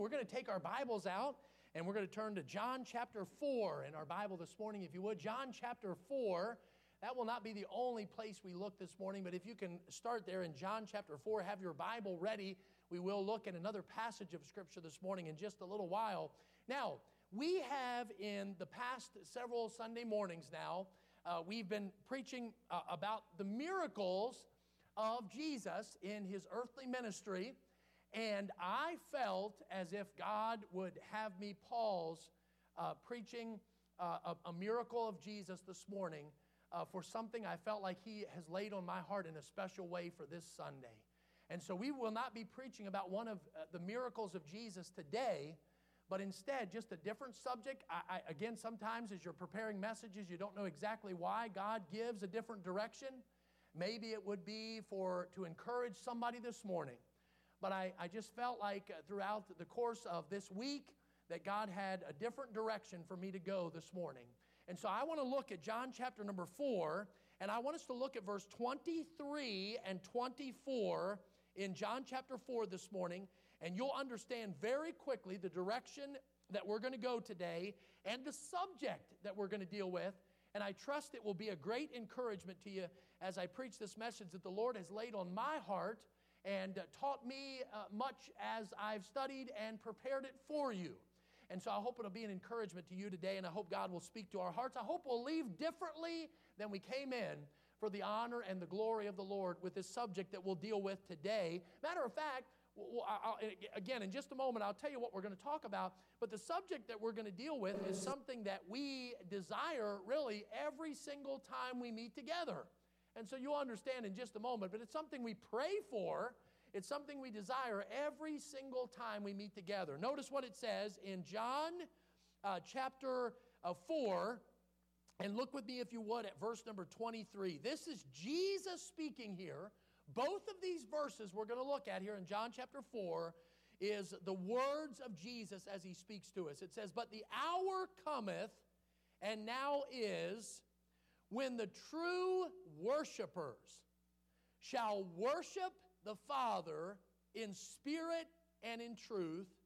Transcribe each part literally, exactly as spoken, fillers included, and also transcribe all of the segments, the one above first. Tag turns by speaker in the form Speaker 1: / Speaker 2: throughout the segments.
Speaker 1: We're going to take our Bibles out and we're going to turn to John chapter four in our Bible this morning, if you would. John chapter four. That will not be the only place we look this morning, but if you can start there in John chapter four, have your Bible ready. We will look at another passage of Scripture this morning in just a little while. Now, we have in the past several Sunday mornings now, uh, we've been preaching uh, about the miracles of Jesus in His earthly ministry. And I felt as if God would have me pause uh, preaching uh, a, a miracle of Jesus this morning uh, for something I felt like He has laid on my heart in a special way for this Sunday. And so we will not be preaching about one of uh, the miracles of Jesus today, but instead just a different subject. I, I, again, sometimes as you're preparing messages, you don't know exactly why God gives a different direction. Maybe it would be for to encourage somebody this morning. But I, I just felt like throughout the course of this week that God had a different direction for me to go this morning. And so I want to look at John chapter number four, and I want us to look at verse twenty-three and twenty-four in John chapter four this morning, and you'll understand very quickly the direction that we're going to go today and the subject that we're going to deal with. And I trust it will be a great encouragement to you as I preach this message that the Lord has laid on my heart and uh, taught me uh, much as I've studied and prepared it for you. And so I hope it'll be an encouragement to you today, and I hope God will speak to our hearts. I hope we'll leave differently than we came in for the honor and the glory of the Lord with this subject that we'll deal with today. Matter of fact, Well, I'll, again, in just a moment, I'll tell you what we're going to talk about. But the subject that we're going to deal with is something that we desire really every single time we meet together. And so you'll understand in just a moment. But it's something we pray for. It's something we desire every single time we meet together. Notice what it says in John uh, chapter uh, four. And look with me, if you would, at verse number twenty-three. This is Jesus speaking here. Both of these verses we're going to look at here in John chapter four is the words of Jesus as He speaks to us. It says, "But the hour cometh, and now is, when the true worshipers shall worship the Father in spirit and in truth,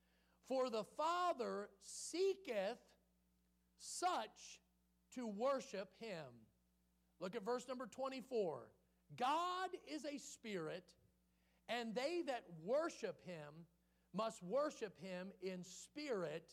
Speaker 1: for the Father seeketh such to worship Him." Look at verse number twenty-four. "God is a spirit, and they that worship Him must worship Him in spirit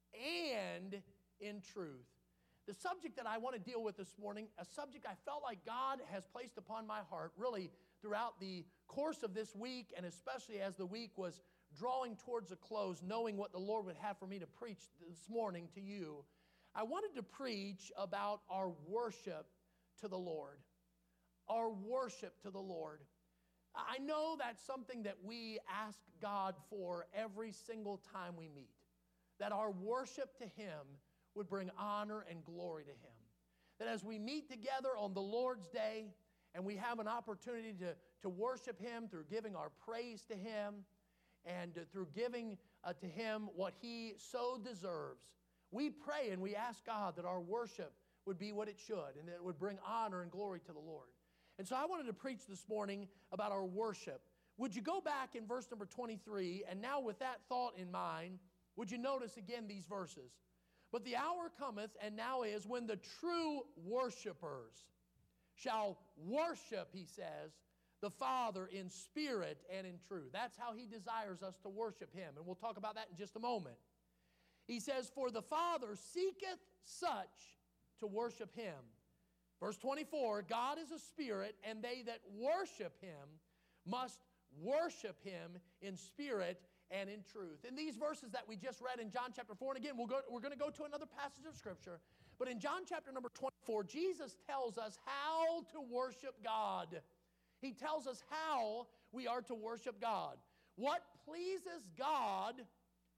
Speaker 1: and in truth." The subject that I want to deal with this morning, a subject I felt like God has placed upon my heart really throughout the course of this week, and especially as the week was drawing towards a close, knowing what the Lord would have for me to preach this morning to you. I wanted to preach about our worship to the Lord. Our worship to the Lord. I know that's something that we ask God for every single time we meet. That our worship to Him would bring honor and glory to Him. That as we meet together on the Lord's Day and we have an opportunity to, to worship Him through giving our praise to Him and uh, through giving uh, to Him what He so deserves, we pray and we ask God that our worship would be what it should and that it would bring honor and glory to the Lord. And so I wanted to preach this morning about our worship. Would you go back in verse number twenty-three, and now with that thought in mind, would you notice again these verses? "But the hour cometh, and now is, when the true worshipers shall worship," He says, "the Father in spirit and in truth." That's how He desires us to worship Him, and we'll talk about that in just a moment. He says, "For the Father seeketh such to worship Him." Verse twenty-four, "God is a spirit, and they that worship Him must worship Him in spirit and in truth." In these verses that we just read in John chapter four, and again, we'll go, we're going to go to another passage of Scripture, but in John chapter number twenty-four, Jesus tells us how to worship God. He tells us how we are to worship God. What pleases God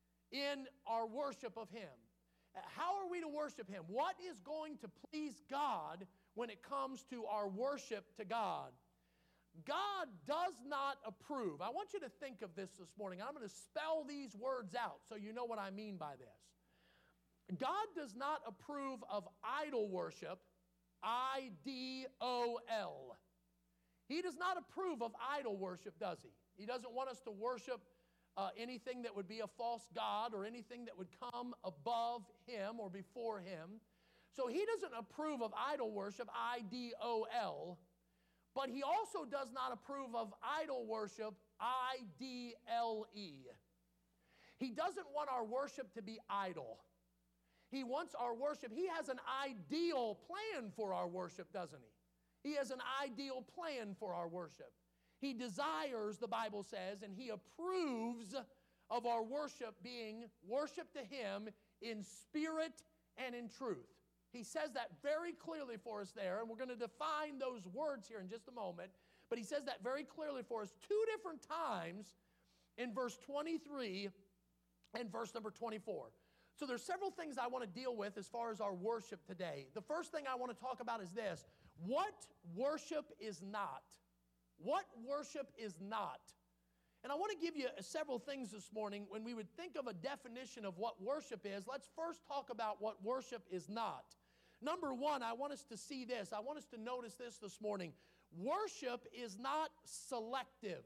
Speaker 1: in our worship of Him. How are we to worship Him? What is going to please God when it comes to our worship to God? God does not approve. I want you to think of this this morning. I'm going to spell these words out so you know what I mean by this. God does not approve of idol worship, I D O L. He does not approve of idol worship, does He? He doesn't want us to worship uh, anything that would be a false god or anything that would come above him or before him. So he doesn't approve of idol worship, I D O L, but he also does not approve of idol worship, I D L E. He doesn't want our worship to be idle. He wants our worship. He has an ideal plan for our worship, doesn't he? He has an ideal plan for our worship. He desires, the Bible says, and he approves of our worship being worship to him in spirit and in truth. He says that very clearly for us there, and we're going to define those words here in just a moment, but he says that very clearly for us two different times in verse twenty-three and verse number twenty-four. So there's several things I want to deal with as far as our worship today. The first thing I want to talk about is this: what worship is not. What worship is not. And I want to give you several things this morning. When we would think of a definition of what worship is, let's first talk about what worship is not. Number one, I want us to see this. I want us to notice this this morning. Worship is not selective.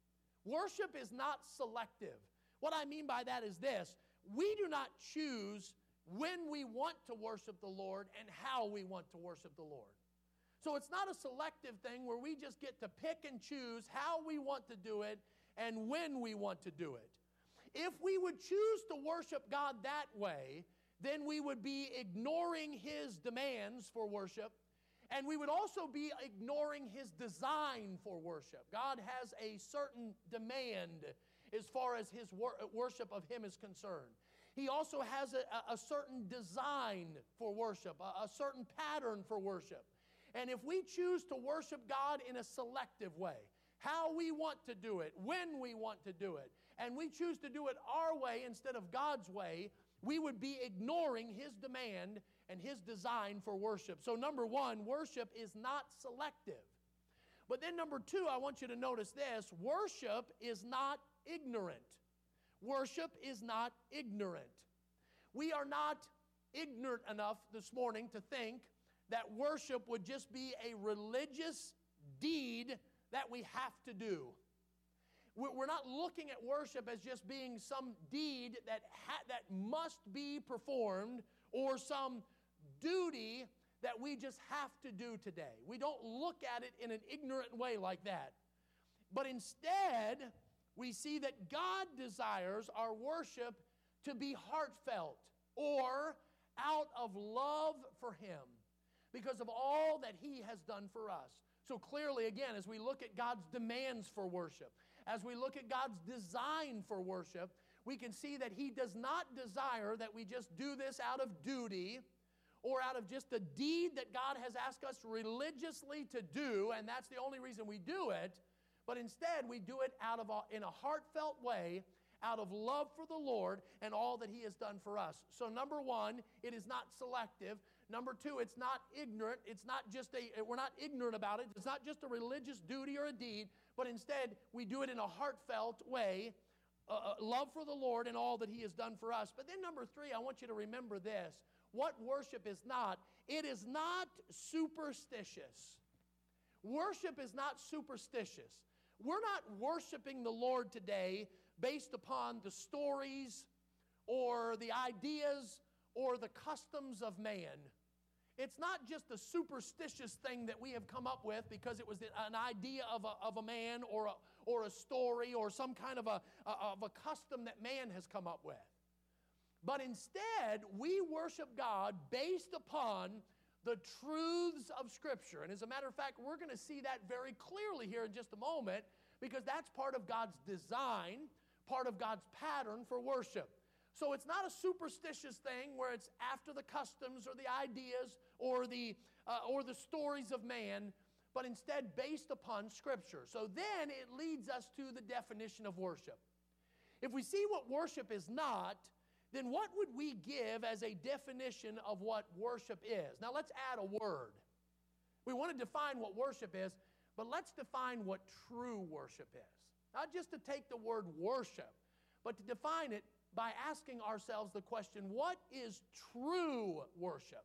Speaker 1: Worship is not selective. What I mean by that is this: we do not choose when we want to worship the Lord and how we want to worship the Lord. So it's not a selective thing where we just get to pick and choose how we want to do it and when we want to do it. If we would choose to worship God that way, then we would be ignoring his demands for worship, and we would also be ignoring his design for worship. God has a certain demand as far as his wor- worship of him is concerned. He also has a, a certain design for worship, a, a certain pattern for worship. And if we choose to worship God in a selective way, how we want to do it, when we want to do it, and we choose to do it our way instead of God's way, we would be ignoring his demand and his design for worship. So number one, worship is not selective. But then number two, I want you to notice this: worship is not ignorant. Worship is not ignorant. We are not ignorant enough this morning to think that worship would just be a religious deed that we have to do. We're not looking at worship as just being some deed that ha- that must be performed or some duty that we just have to do today. We don't look at it in an ignorant way like that. But instead, we see that God desires our worship to be heartfelt or out of love for him, because of all that he has done for us. So clearly, again, as we look at God's demands for worship, as we look at God's design for worship, we can see that he does not desire that we just do this out of duty or out of just a deed that God has asked us religiously to do, and that's the only reason we do it, but instead we do it out of a, in a heartfelt way, out of love for the Lord and all that he has done for us. So number one, it is not selective. Number two, it's not ignorant. It's not just a, we're not ignorant about it. It's not just a religious duty or a deed, but instead we do it in a heartfelt way, uh, love for the Lord and all that he has done for us. But then number three, I want you to remember this. What worship is not, it is not superstitious. Worship is not superstitious. We're not worshiping the Lord today based upon the stories or the ideas or the customs of man. It's not just a superstitious thing that we have come up with because it was an idea of a, of a man or a, or a story or some kind of a, of a custom that man has come up with. But instead, we worship God based upon the truths of Scripture. And as a matter of fact, we're going to see that very clearly here in just a moment, because that's part of God's design, part of God's pattern for worship. So it's not a superstitious thing where it's after the customs or the ideas or the, uh, or the stories of man, but instead based upon Scripture. So then it leads us to the definition of worship. If we see what worship is not, then what would we give as a definition of what worship is? Now let's add a word. We want to define what worship is, but let's define what true worship is. Not just to take the word worship, but to define it by asking ourselves the question, what is true worship?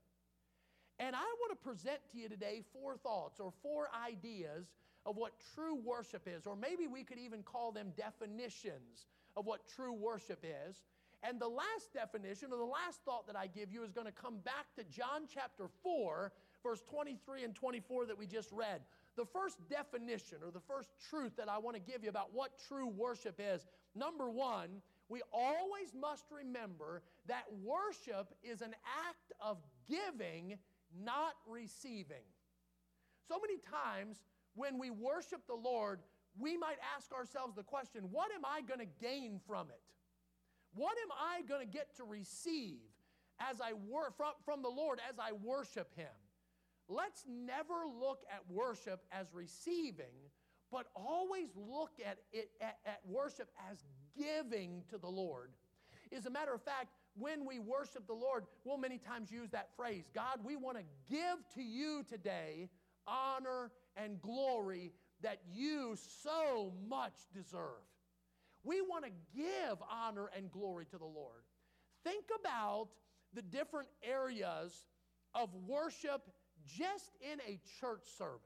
Speaker 1: And I want to present to you today four thoughts or four ideas of what true worship is, or maybe we could even call them definitions of what true worship is. And the last definition, or the last thought that I give you, is going to come back to John chapter four, verse twenty-three and twenty-four that we just read. The first definition, or the first truth that I want to give you about what true worship is, number one, we always must remember that worship is an act of giving, not receiving. So many times when we worship the Lord, we might ask ourselves the question, what am I going to gain from it? What am I going to get to receive as I wor- from, from the Lord as I worship Him? Let's never look at worship as receiving, but always look at it at, at worship as giving to the Lord. As a matter of fact, when we worship the Lord, we'll many times use that phrase, God, we want to give to you today honor and glory that you so much deserve. We want to give honor and glory to the Lord. Think about the different areas of worship just in a church service.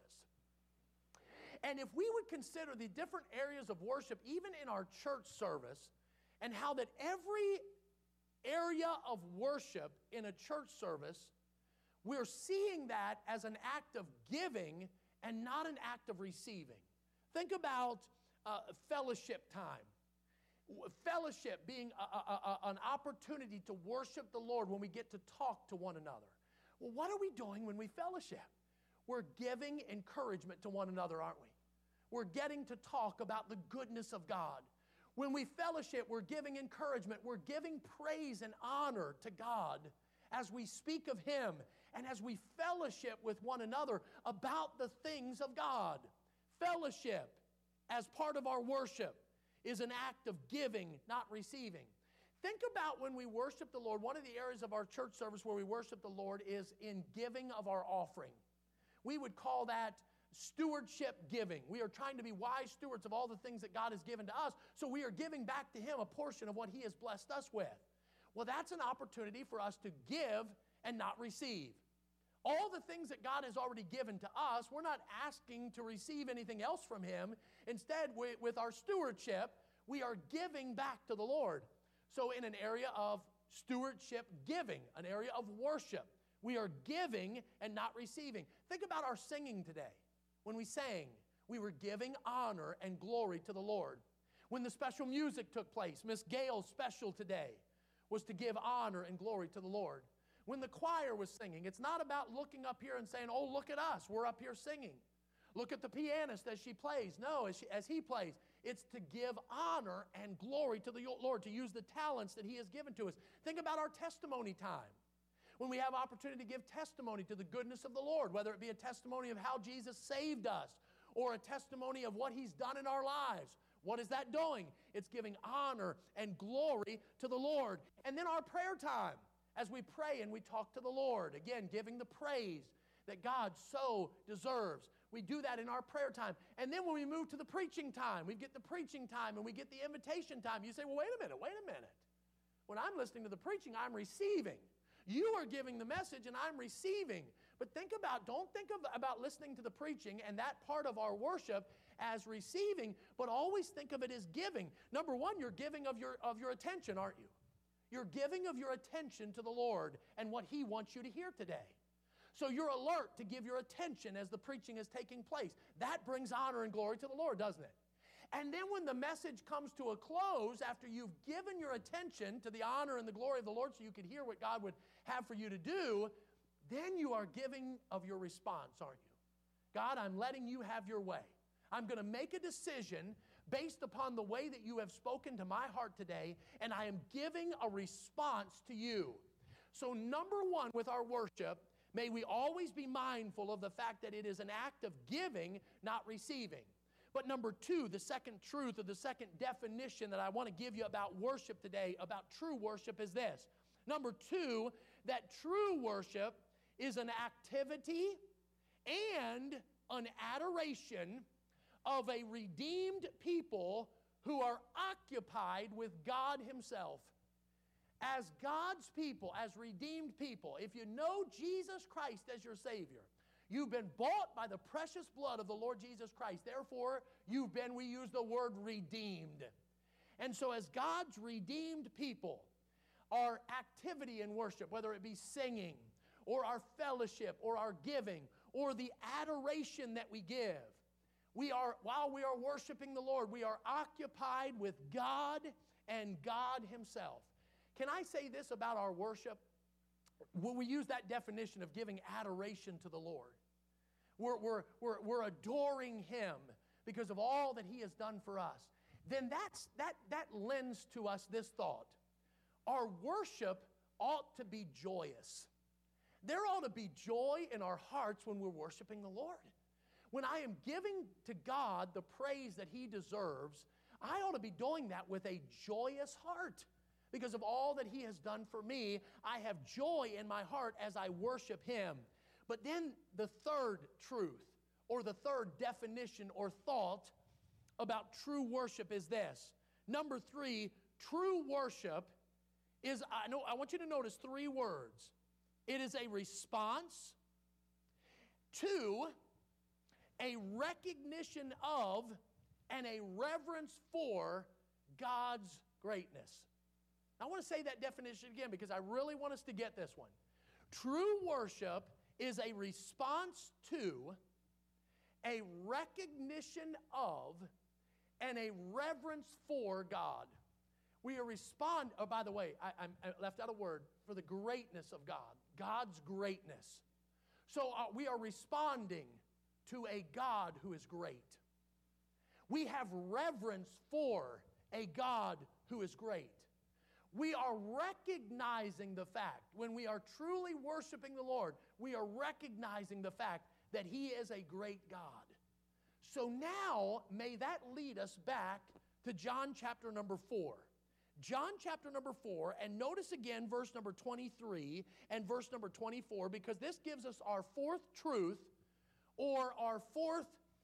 Speaker 1: And if we would consider the different areas of worship, even in our church service, and how that every area of worship in a church service, we're seeing that as an act of giving and not an act of receiving. Think about uh, fellowship time. Fellowship being a, a, a, an opportunity to worship the Lord when we get to talk to one another. Well, what are we doing when we fellowship? We're giving encouragement to one another, aren't we? We're getting to talk about the goodness of God. When we fellowship, we're giving encouragement. We're giving praise and honor to God as we speak of Him and as we fellowship with one another about the things of God. Fellowship, as part of our worship, is an act of giving, not receiving. Think about when we worship the Lord. One of the areas of our church service where we worship the Lord is in giving of our offering. We would call that stewardship giving. We are trying to be wise stewards of all the things that God has given to us, so we are giving back to Him a portion of what He has blessed us with. Well, that's an opportunity for us to give and not receive. All the things that God has already given to us, we're not asking to receive anything else from Him. Instead, we, with our stewardship, we are giving back to the Lord. So in an area of stewardship giving, an area of worship, we are giving and not receiving. Think about our singing today. When we sang, we were giving honor and glory to the Lord. When the special music took place, Miss Gale's special today was to give honor and glory to the Lord. When the choir was singing, it's not about looking up here and saying, oh, look at us, we're up here singing. Look at the pianist as she plays. No, as, she, as he plays. It's to give honor and glory to the Lord, to use the talents that He has given to us. Think about our testimony time. When we have opportunity to give testimony to the goodness of the Lord, whether it be a testimony of how Jesus saved us or a testimony of what He's done in our lives. What is that doing? It's giving honor and glory to the Lord. And then our prayer time, as we pray and we talk to the Lord, again, giving the praise that God so deserves. We do that in our prayer time. And then when we move to the preaching time, we get the preaching time and we get the invitation time. You say, well, wait a minute, wait a minute. When I'm listening to the preaching, I'm receiving. You are giving the message and I'm receiving. But think about, don't think of, about listening to the preaching and that part of our worship as receiving, but always think of it as giving. Number one, you're giving of your, of your attention, aren't you? You're giving of your attention to the Lord and what He wants you to hear today. So you're alert to give your attention as the preaching is taking place. That brings honor and glory to the Lord, doesn't it? And then when the message comes to a close, after you've given your attention to the honor and the glory of the Lord so you could hear what God would have for you to do, then you are giving of your response, aren't you? God, I'm letting you have your way. I'm going to make a decision based upon the way that you have spoken to my heart today, and I am giving a response to you. So number one with our worship, may we always be mindful of the fact that it is an act of giving, not receiving. But number two, the second truth or the second definition that I want to give you about worship today, about true worship, is this. Number two, that true worship is an activity and an adoration of a redeemed people who are occupied with God Himself. As God's people, as redeemed people, if you know Jesus Christ as your Savior, you've been bought by the precious blood of the Lord Jesus Christ. Therefore, you've been, we use the word redeemed. And so as God's redeemed people, our activity in worship, whether it be singing or our fellowship or our giving or the adoration that we give, we are, while we are worshiping the Lord, we are occupied with God and God Himself. Can I say this about our worship? When we use that definition of giving adoration to the Lord, we're, we're, we're, we're adoring Him because of all that He has done for us. Then that's, that, that lends to us this thought. Our worship ought to be joyous. There ought to be joy in our hearts when we're worshiping the Lord. When I am giving to God the praise that He deserves, I ought to be doing that with a joyous heart. Because of all that He has done for me, I have joy in my heart as I worship Him. But then the third truth, or the third definition or thought about true worship is this. Number three, true worship is, I know, I want you to notice three words. It is a response to, a recognition of, and a reverence for God's greatness. I want to say that definition again because I really want us to get this one. True worship is a response to, a recognition of, and a reverence for God. We are respond. Oh, by the way, I, I left out a word for the greatness of God. God's greatness. So uh, we are responding to a God who is great. We have reverence for a God who is great. We are recognizing the fact, when we are truly worshiping the Lord, we are recognizing the fact that He is a great God. So now, may that lead us back to John chapter number four. John chapter number four, and notice again verse number twenty-three and verse number twenty-four, because this gives us our fourth truth, or our fourth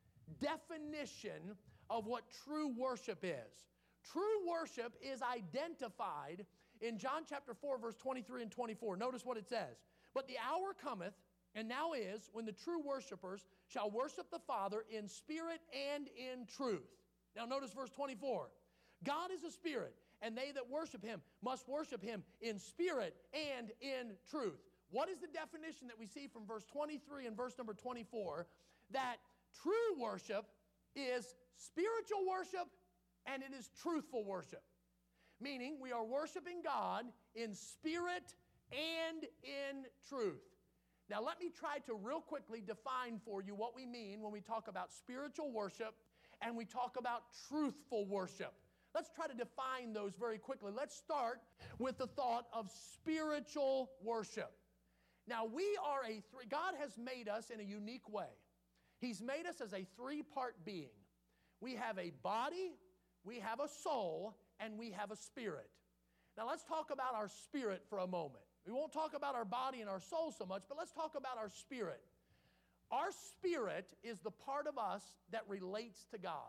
Speaker 1: definition of what true worship is. True worship is identified in John chapter four, verse twenty-three and twenty-four. Notice what it says. But the hour cometh, and now is, when the true worshipers shall worship the Father in spirit and in truth. Now notice verse twenty-four. God is a spirit, and they that worship Him must worship Him in spirit and in truth. What is the definition that we see from verse twenty-three and verse number twenty-four? That true worship is spiritual worship and it is truthful worship. Meaning we are worshiping God in spirit and in truth. Now let me try to real quickly define for you what we mean when we talk about spiritual worship and we talk about truthful worship. Let's try to define those very quickly. Let's start with the thought of spiritual worship. Now we are a three, God has made us in a unique way. He's made us as a three-part being. We have a body, we have a soul, and we have a spirit. Now let's talk about our spirit for a moment. We won't talk about our body and our soul so much, but let's talk about our spirit. Our spirit is the part of us that relates to God.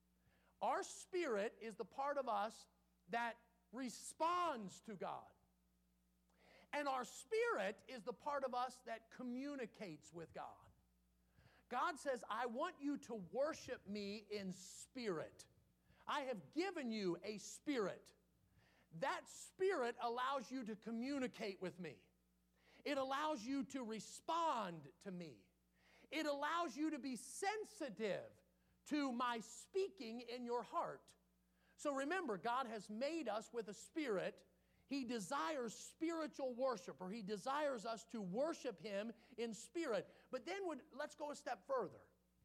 Speaker 1: Our spirit is the part of us that responds to God. And our spirit is the part of us that communicates with God. God says, I want you to worship me in spirit. I have given you a spirit. That spirit allows you to communicate with me. It allows you to respond to me. It allows you to be sensitive to my speaking in your heart. So remember, God has made us with a spirit. He desires spiritual worship, or He desires us to worship Him in spirit. But then would, let's go a step further.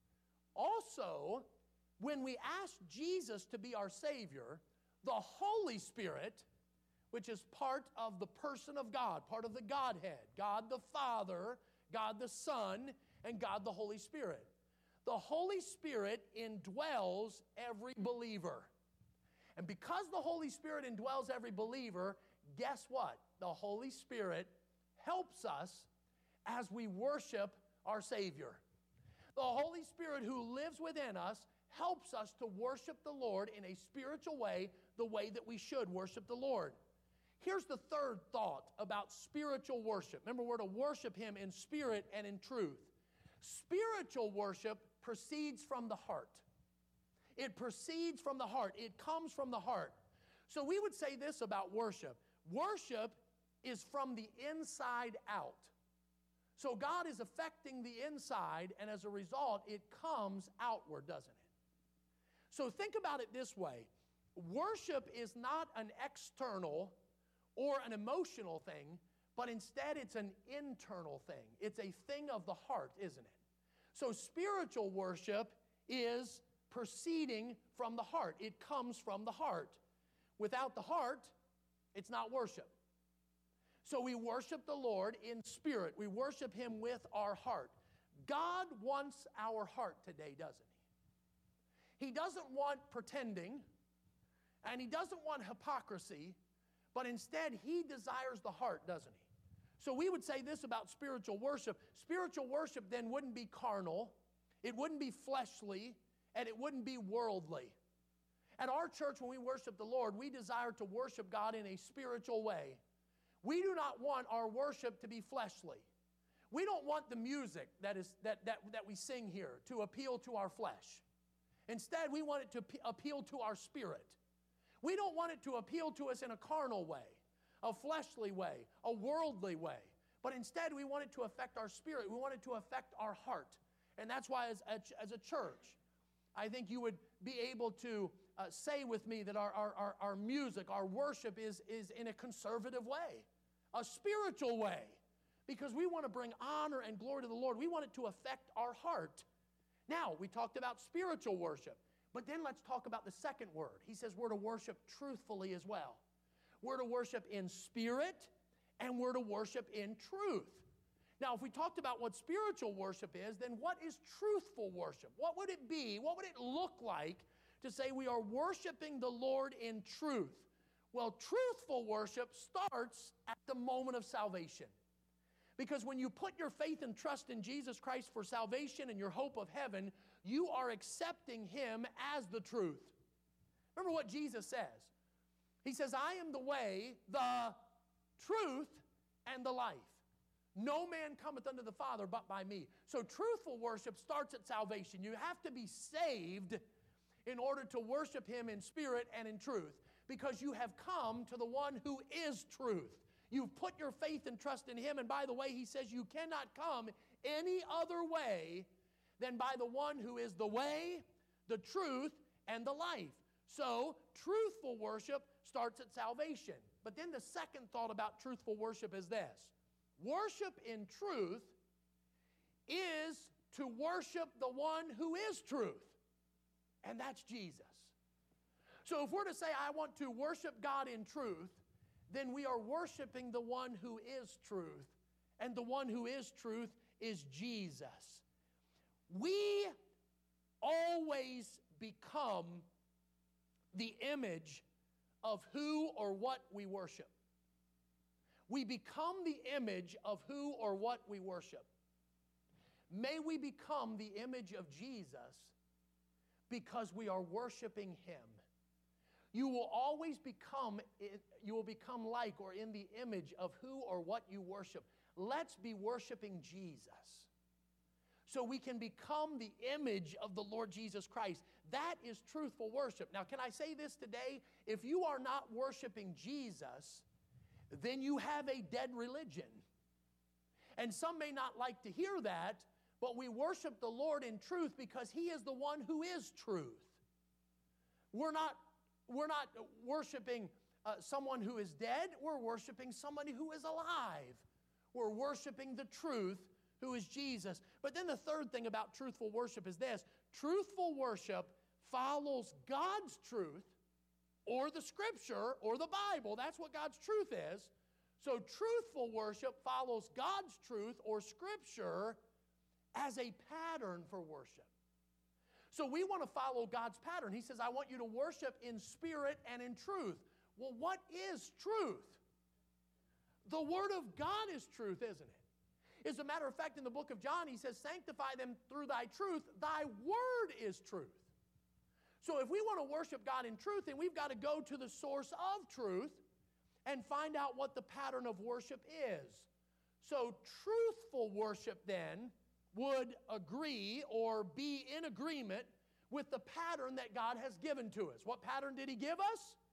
Speaker 1: Also, when we ask Jesus to be our Savior, the Holy Spirit, which is part of the person of God, part of the Godhead, God the Father, God the Son, and God the Holy Spirit. The Holy Spirit indwells every believer. And because the Holy Spirit indwells every believer, guess what? The Holy Spirit helps us as we worship our Savior. The Holy Spirit who lives within us helps us to worship the Lord in a spiritual way, the way that we should worship the Lord. Here's the third thought about spiritual worship. Remember, we're to worship Him in spirit and in truth. Spiritual worship proceeds from the heart. It proceeds from the heart. It comes from the heart. So we would say this about worship. Worship is from the inside out. So God is affecting the inside, and as a result, it comes outward, doesn't it? So think about it this way. Worship is not an external or an emotional thing, but instead it's an internal thing. It's a thing of the heart, isn't it? So spiritual worship is proceeding from the heart. It comes from the heart. Without the heart, it's not worship. So we worship the Lord in spirit. We worship Him with our heart. God wants our heart today, doesn't He? He doesn't want pretending, and He doesn't want hypocrisy, but instead He desires the heart, doesn't He? So we would say this about spiritual worship. Spiritual worship then wouldn't be carnal, it wouldn't be fleshly, and it wouldn't be worldly. At our church, when we worship the Lord, we desire to worship God in a spiritual way. We do not want our worship to be fleshly. We don't want the music that, is, that, that, that we sing here to appeal to our flesh. Instead, we want it to p- appeal to our spirit. We don't want it to appeal to us in a carnal way, a fleshly way, a worldly way. But instead, we want it to affect our spirit. We want it to affect our heart. And that's why as a, as a church, I think you would be able to uh, say with me that our, our, our, our music, our worship is, is in a conservative way, a spiritual way, because we want to bring honor and glory to the Lord. We want it to affect our heart. Now, we talked about spiritual worship, but then let's talk about the second word. He says we're to worship truthfully as well. We're to worship in spirit, and we're to worship in truth. Now, if we talked about what spiritual worship is, then what is truthful worship? What would it be? What would it look like to say we are worshiping the Lord in truth? Well, truthful worship starts at the moment of salvation. Because when you put your faith and trust in Jesus Christ for salvation and your hope of heaven, you are accepting Him as the truth. Remember what Jesus says. He says, I am the way, the truth, and the life. No man cometh unto the Father but by me. So truthful worship starts at salvation. You have to be saved in order to worship Him in spirit and in truth, because you have come to the one who is truth. You've put your faith and trust in Him, and by the way, He says you cannot come any other way than by the one who is the way, the truth, and the life. So truthful worship starts at salvation. But then the second thought about truthful worship is this. Worship in truth is to worship the one who is truth, and that's Jesus. So if we're to say, I want to worship God in truth, then we are worshiping the one who is truth, and the one who is truth is Jesus. We always become the image of who or what we worship. We become the image of who or what we worship. May we become the image of Jesus because we are worshiping Him. You will always become, you will become like or in the image of who or what you worship. Let's be worshiping Jesus so we can become the image of the Lord Jesus Christ. That is truthful worship. Now, can I say this today? If you are not worshiping Jesus, then you have a dead religion. And some may not like to hear that, but we worship the Lord in truth because He is the one who is truth. We're not, we're not worshiping uh, someone who is dead. We're worshiping somebody who is alive. We're worshiping the truth, who is Jesus. But then the third thing about truthful worship is this. Truthful worship follows God's truth or the Scripture or the Bible. That's what God's truth is. So truthful worship follows God's truth or Scripture as a pattern for worship. So we want to follow God's pattern. He says, I want you to worship in spirit and in truth. Well, what is truth? The Word of God is truth, isn't it? As a matter of fact, in the book of John, he says, sanctify them through thy truth. Thy word is truth. So if we want to worship God in truth, then we've got to go to the source of truth and find out what the pattern of worship is. So truthful worship then would agree or be in agreement with the pattern that God has given to us. What pattern did He give us?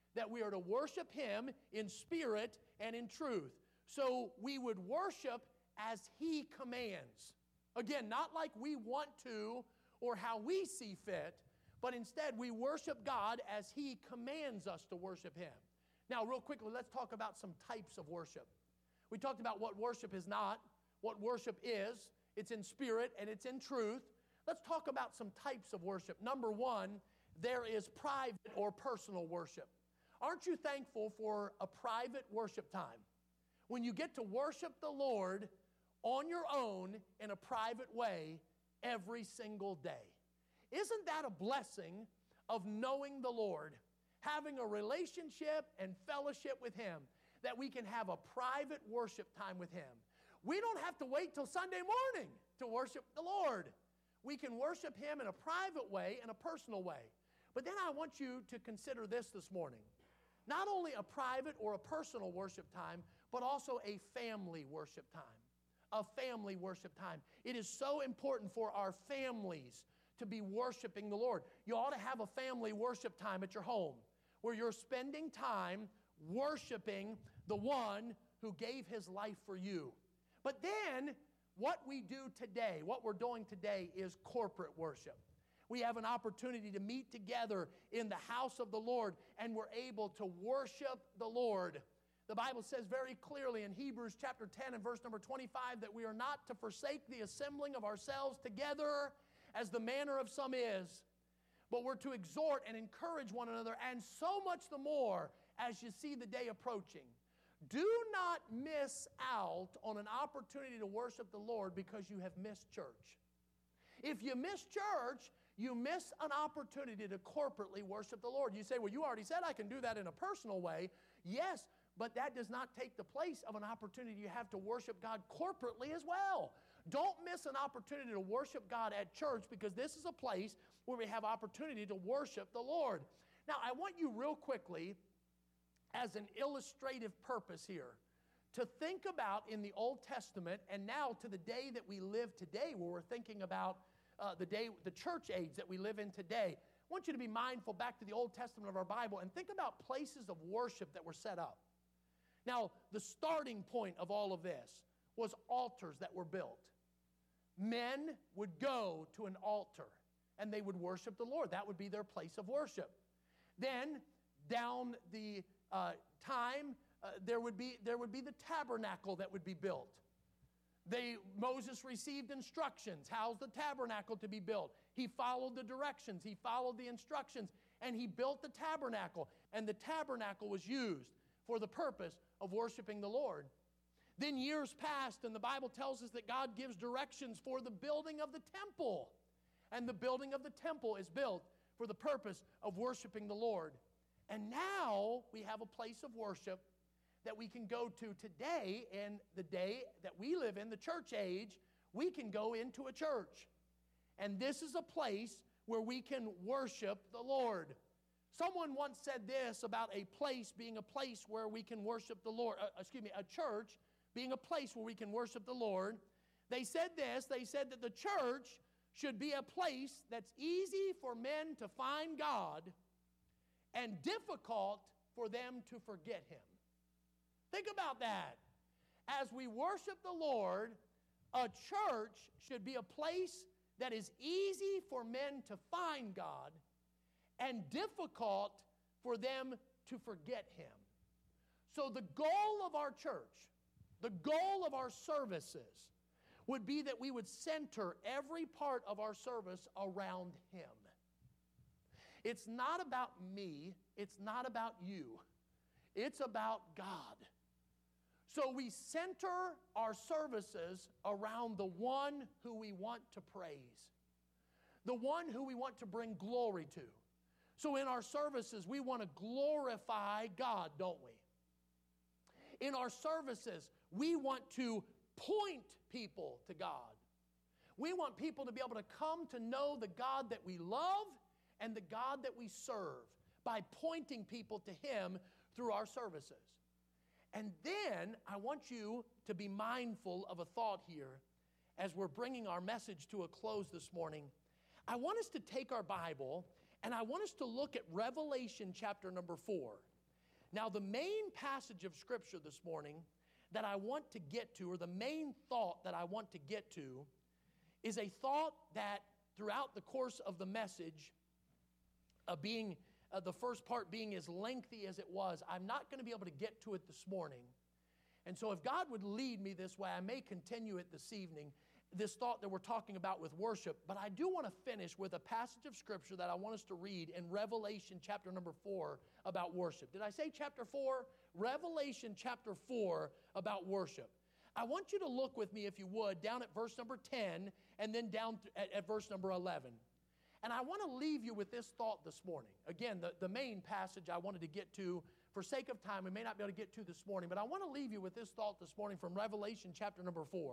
Speaker 1: that we are to worship Him in spirit and in truth. So we would worship as He commands. Again, not like we want to or how we see fit, but instead we worship God as He commands us to worship Him. Now, real quickly, let's talk about some types of worship. We talked about what worship is not, what worship is. It's in spirit and it's in truth. Let's talk about some types of worship. Number one, there is private or personal worship. Aren't you thankful for a private worship time? When you get to worship the Lord on your own in a private way every single day. Isn't that a blessing of knowing the Lord, having a relationship and fellowship with Him, that we can have a private worship time with Him? We don't have to wait till Sunday morning to worship the Lord. We can worship Him in a private way and a personal way. But then I want you to consider this this morning. Not only a private or a personal worship time, but also a family worship time. A family worship time. It is so important for our families to be worshiping the Lord. You ought to have a family worship time at your home where you're spending time worshiping the one who gave His life for you. But then, what we do today, what we're doing today is corporate worship. We have an opportunity to meet together in the house of the Lord, and we're able to worship the Lord. The Bible says very clearly in Hebrews chapter ten and verse number twenty-five that we are not to forsake the assembling of ourselves together as the manner of some is, but we're to exhort and encourage one another, and so much the more as you see the day approaching. Do not miss out on an opportunity to worship the Lord because you have missed church. If you miss church, you miss an opportunity to corporately worship the Lord. You say, well, you already said I can do that in a personal way. Yes, but that does not take the place of an opportunity you have to worship God corporately as well. Don't miss an opportunity to worship God at church, because this is a place where we have opportunity to worship the Lord. Now, I want you real quickly, as an illustrative purpose here, to think about in the Old Testament and now to the day that we live today, where we're thinking about uh, the day, the church age that we live in today. I want you to be mindful back to the Old Testament of our Bible and think about places of worship that were set up. Now, the starting point of all of this was altars that were built. Men would go to an altar and they would worship the Lord. That would be their place of worship. Then, down the uh, time, uh, there would be there would be the tabernacle that would be built. They, Moses received instructions. How's the tabernacle to be built? He followed the directions. He followed the instructions, and he built the tabernacle. And the tabernacle was used for the purpose of worshiping the Lord. Then years passed, and the Bible tells us that God gives directions for the building of the temple. And the building of the temple is built for the purpose of worshiping the Lord. And now we have a place of worship that we can go to today, in the day that we live in, the church age. We can go into a church. And this is a place where we can worship the Lord. Someone once said this about a place being a place where we can worship the Lord. Uh, excuse me, a church being a place where we can worship the Lord. They said this, they said that the church should be a place that's easy for men to find God and difficult for them to forget Him. Think about that. As we worship the Lord, a church should be a place that is easy for men to find God and difficult for them to forget Him. So the goal of our church, the goal of our services, would be that we would center every part of our service around Him. It's not about me. It's not about you. It's about God. So we center our services around the one who we want to praise, the one who we want to bring glory to. So in our services, we want to glorify God, don't we? In our services, we want to point people to God. We want people to be able to come to know the God that we love and the God that we serve by pointing people to Him through our services. And then I want you to be mindful of a thought here as we're bringing our message to a close this morning. I want us to take our Bible and I want us to look at Revelation chapter number four. Now, the main passage of Scripture this morning that I want to get to, or the main thought that I want to get to, is a thought that throughout the course of the message, uh, being uh, the first part being as lengthy as it was, I'm not going to be able to get to it this morning. And so if God would lead me this way, I may continue it this evening, this thought that we're talking about with worship. But I do want to finish with a passage of Scripture that I want us to read in Revelation chapter number four about worship. Did I say chapter four? Revelation chapter four about worship. I want you to look with me, if you would, down at verse number ten and then down at, at verse number eleven. And I want to leave you with this thought this morning. Again, the, the main passage I wanted to get to, for sake of time, we may not be able to get to this morning, but I want to leave you with this thought this morning from Revelation chapter number four.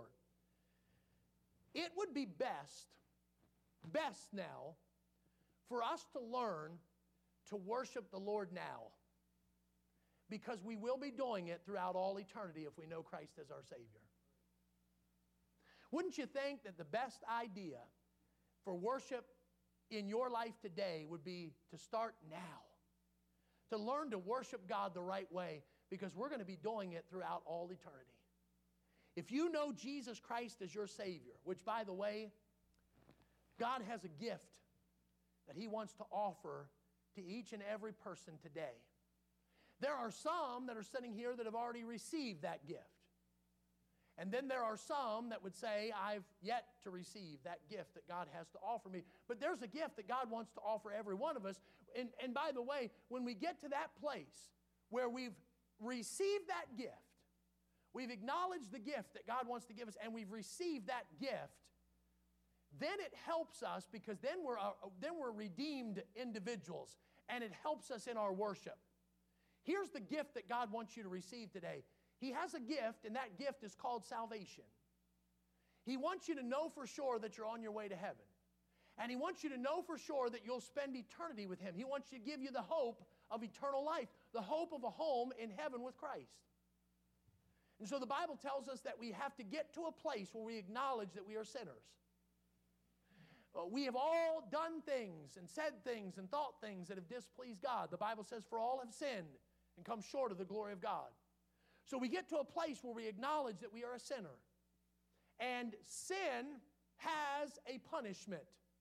Speaker 1: It would be best, best now, for us to learn to worship the Lord now, because we will be doing it throughout all eternity if we know Christ as our Savior. Wouldn't you think that the best idea for worship in your life today would be to start now, to learn to worship God the right way, because we're going to be doing it throughout all eternity. If you know Jesus Christ as your Savior, which, by the way, God has a gift that He wants to offer to each and every person today. There are some that are sitting here that have already received that gift. And then there are some that would say, I've yet to receive that gift that God has to offer me. But there's a gift that God wants to offer every one of us. And, and by the way, when we get to that place where we've received that gift, we've acknowledged the gift that God wants to give us, and we've received that gift, then it helps us, because then we're, uh, then we're redeemed individuals, and it helps us in our worship. Here's the gift that God wants you to receive today. He has a gift, and that gift is called salvation. He wants you to know for sure that you're on your way to heaven. And He wants you to know for sure that you'll spend eternity with Him. He wants you to give you the hope of eternal life, the hope of a home in heaven with Christ. And so the Bible tells us that we have to get to a place where we acknowledge that we are sinners. Uh, we have all done things and said things and thought things that have displeased God. The Bible says, for all have sinned and come short of the glory of God. So we get to a place where we acknowledge that we are a sinner. And sin has a punishment.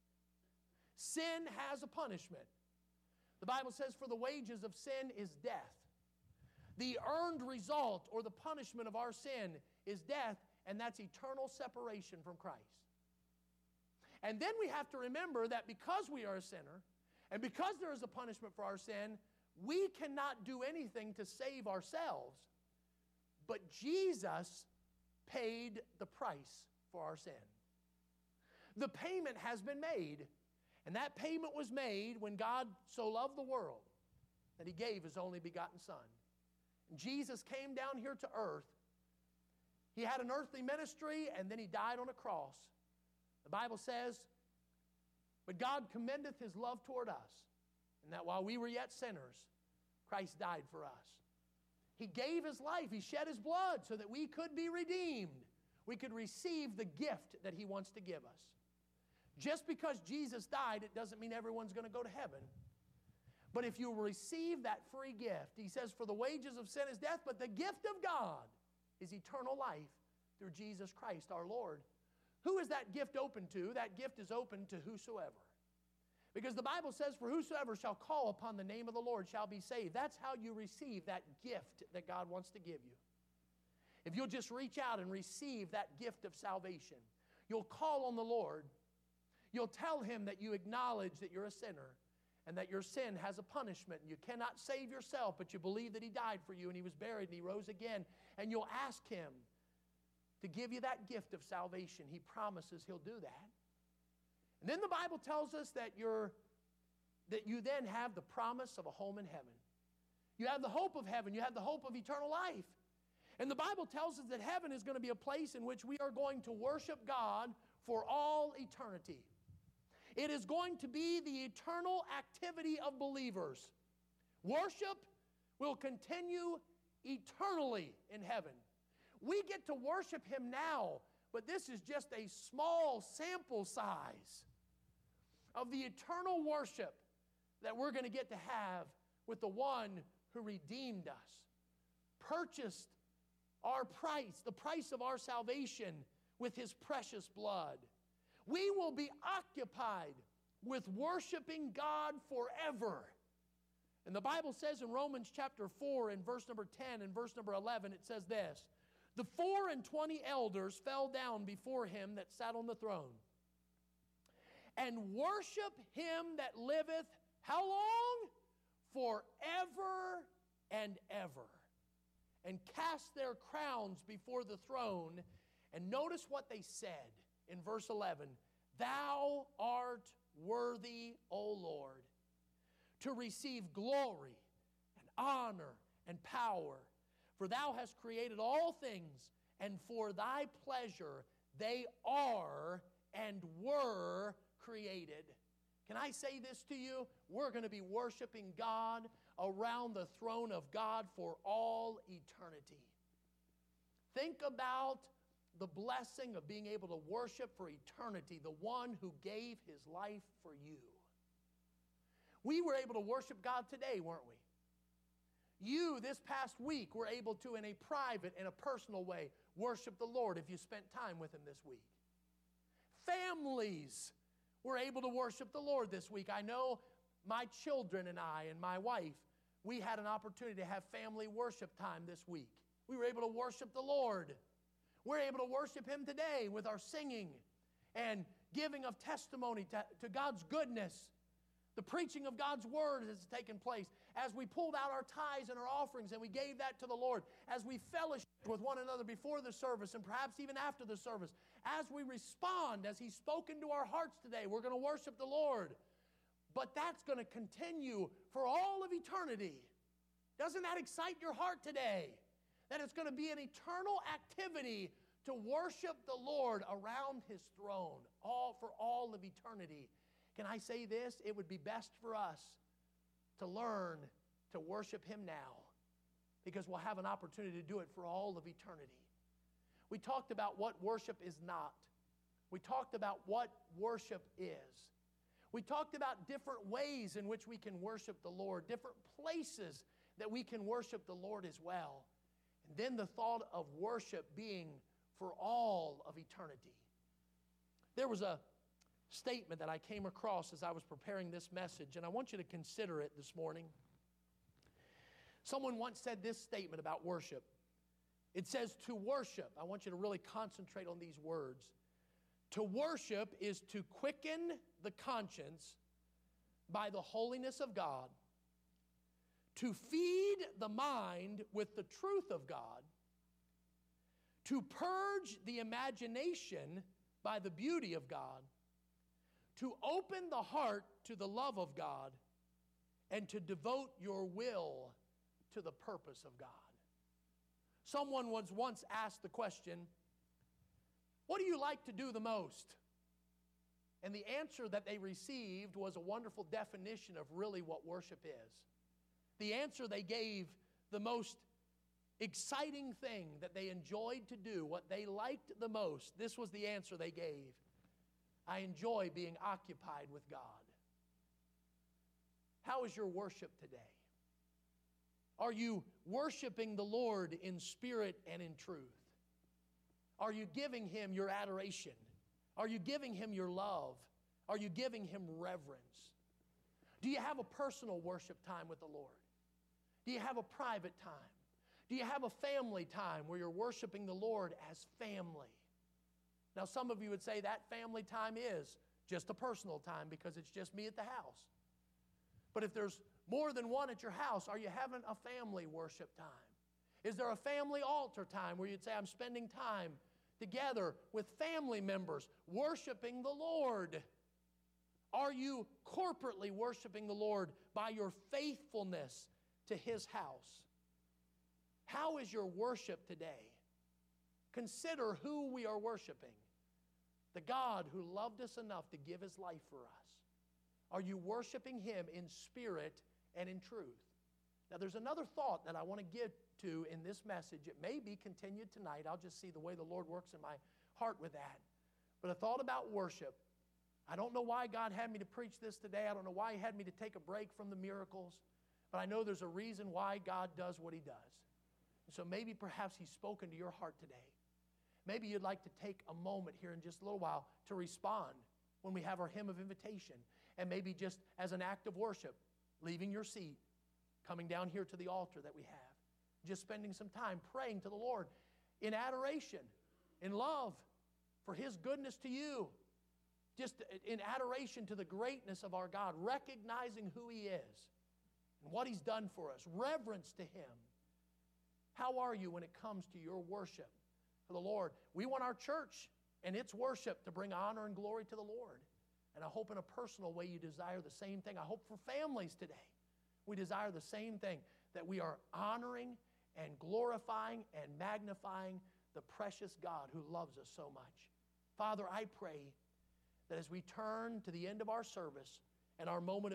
Speaker 1: Sin has a punishment. The Bible says, for the wages of sin is death. The earned result or the punishment of our sin is death, and that's eternal separation from Christ. And then we have to remember that because we are a sinner, and because there is a punishment for our sin, we cannot do anything to save ourselves. But Jesus paid the price for our sin. The payment has been made, and that payment was made when God so loved the world that He gave His only begotten Son. Jesus came down here to earth. He had an earthly ministry, and then He died on a cross. The Bible says, but God commendeth His love toward us, and that while we were yet sinners, Christ died for us. He gave His life. He shed His blood so that we could be redeemed. We could receive the gift that He wants to give us. Just because Jesus died, it doesn't mean everyone's going to go to heaven. But if you receive that free gift, He says, for the wages of sin is death, but the gift of God is eternal life through Jesus Christ our Lord. Who is that gift open to? That gift is open to whosoever. Because the Bible says, for whosoever shall call upon the name of the Lord shall be saved. That's how you receive that gift that God wants to give you. If you'll just reach out and receive that gift of salvation, you'll call on the Lord. You'll tell Him that you acknowledge that you're a sinner and that your sin has a punishment. And you cannot save yourself, but you believe that He died for you and He was buried and He rose again. And you'll ask Him to give you that gift of salvation. He promises He'll do that. And then the Bible tells us that, you're, that you then have the promise of a home in heaven. You have the hope of heaven. You have the hope of eternal life. And the Bible tells us that heaven is going to be a place in which we are going to worship God for all eternity. It is going to be the eternal activity of believers. Worship will continue eternally in heaven. We get to worship Him now, but this is just a small sample size of the eternal worship that we're going to get to have with the one who redeemed us, purchased our price, the price of our salvation with His precious blood. We will be occupied with worshiping God forever. And the Bible says in Romans chapter four and verse number ten and verse number eleven, it says this, the four and twenty elders fell down before Him that sat on the throne and worship Him that liveth, how long? Forever and ever. And cast their crowns before the throne. And notice what they said in verse eleven. Thou art worthy, O Lord, to receive glory and honor and power. For Thou hast created all things, and for Thy pleasure they are and were created. Can I say this to you? We're going to be worshiping God around the throne of God for all eternity. Think about the blessing of being able to worship for eternity, the one who gave His life for you. We were able to worship God today, weren't we? You, this past week, were able to, in a private and a personal way, worship the Lord if you spent time with Him this week. Families were able to worship the Lord this week. I know my children and I and my wife, we had an opportunity to have family worship time this week. We were able to worship the Lord. We're able to worship Him today with our singing and giving of testimony to, to God's goodness. The preaching of God's Word has taken place as we pulled out our tithes and our offerings and we gave that to the Lord, as we fellowshiped with one another before the service and perhaps even after the service, as we respond, as He's spoken to our hearts today, we're going to worship the Lord. But that's going to continue for all of eternity. Doesn't that excite your heart today? That it's going to be an eternal activity to worship the Lord around His throne all for all of eternity. Can I say this? It would be best for us to learn to worship Him now, because we'll have an opportunity to do it for all of eternity. We talked about what worship is not. We talked about what worship is. We talked about different ways in which we can worship the Lord, different places that we can worship the Lord as well. And then the thought of worship being for all of eternity. There was a statement that I came across as I was preparing this message, and I want you to consider it this morning. Someone once said this statement about worship. It says, to worship, I want you to really concentrate on these words. To worship is to quicken the conscience by the holiness of God, to feed the mind with the truth of God, to purge the imagination by the beauty of God, to open the heart to the love of God, and to devote your will to the purpose of God. Someone was once asked the question, what do you like to do the most? And the answer that they received was a wonderful definition of really what worship is. The answer they gave, the most exciting thing that they enjoyed to do, what they liked the most, this was the answer they gave. I enjoy being occupied with God. How is your worship today? Are you worshiping the Lord in spirit and in truth? Are you giving Him your adoration? Are you giving Him your love? Are you giving Him reverence? Do you have a personal worship time with the Lord? Do you have a private time? Do you have a family time where you're worshiping the Lord as family? Now, some of you would say that family time is just a personal time because it's just me at the house. But if there's more than one at your house, are you having a family worship time? Is there a family altar time where you'd say, I'm spending time together with family members worshiping the Lord? Are you corporately worshiping the Lord by your faithfulness to His house? How is your worship today? Consider who we are worshiping. The God who loved us enough to give His life for us. Are you worshiping Him in spirit and in truth? Now, there's another thought that I want to get to in this message. It may be continued tonight. I'll just see the way the Lord works in my heart with that. But a thought about worship. I don't know why God had me to preach this today. I don't know why He had me to take a break from the miracles. But I know there's a reason why God does what He does. And so maybe perhaps He's spoken to your heart today. Maybe you'd like to take a moment here in just a little while to respond when we have our hymn of invitation. And maybe just as an act of worship, leaving your seat, coming down here to the altar that we have. Just spending some time praying to the Lord in adoration, in love for His goodness to you. Just in adoration to the greatness of our God, recognizing who He is and what He's done for us, reverence to Him. How are you when it comes to your worship for the Lord? We want our church and its worship to bring honor and glory to the Lord. And I hope in a personal way you desire the same thing. I hope for families today, we desire the same thing, that we are honoring and glorifying and magnifying the precious God who loves us so much. Father, I pray that as we turn to the end of our service and our moment of